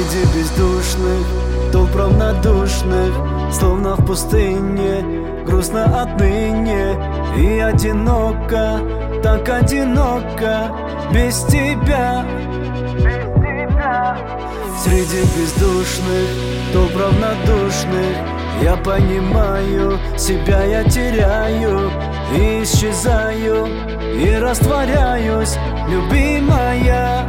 Среди бездушных толп равнодушных, словно в пустыне, грустно отныне. И одиноко, так одиноко, без тебя. Среди бездушных толп равнодушных я понимаю, себя я теряю и исчезаю, и растворяюсь, любимая.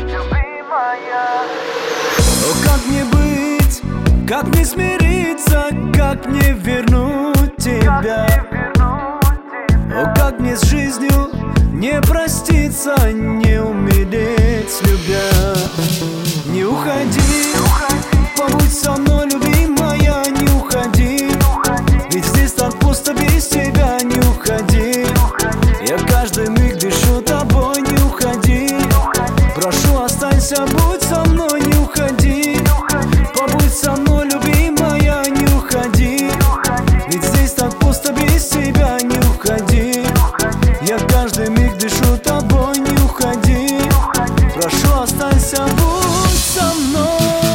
О, как мне быть, как не смириться, как не вернуть тебя? О, как мне с жизнью не проститься, не умереть, любя. Не уходи, побудь со мной, любимая, не уходи. Ведь здесь так пусто без тебя, не уходи. Я каждый миг дышу тобой, не уходи. Прошу, останься, будь со мной, не уходи. Побудь со мной, любимая, не уходи. Ведь здесь так пусто без тебя, не уходи. Я каждый миг дышу тобой, не уходи. Прошу, останься, будь со мной.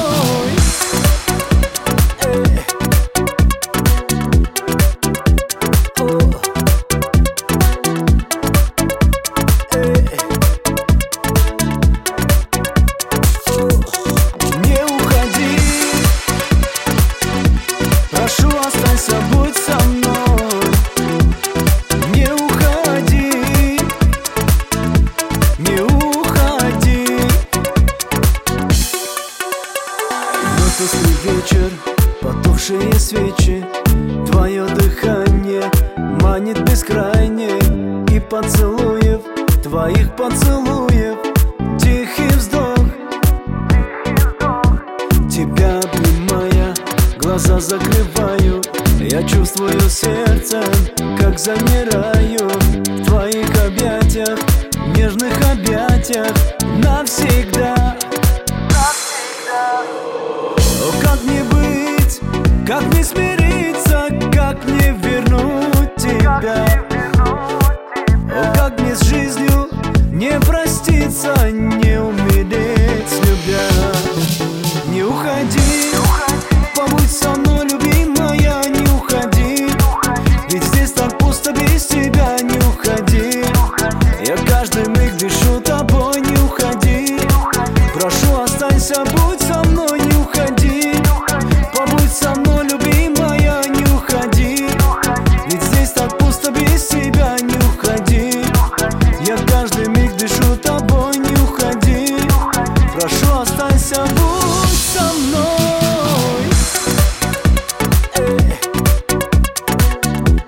Прошу, останься, будь со мной. Не уходи, не уходи. Но тусклый вечер, потухшие свечи, твое дыхание манит бескрайне. И поцелуев, твоих поцелуев, тихий вздох. Тебя обнимая, глаза закрываю. Я чувствую сердцем, как замираю в твоих объятиях, нежных объятиях навсегда. О, как мне быть, как не смириться, как не вернуть тебя? О, как мне с жизнью не проститься,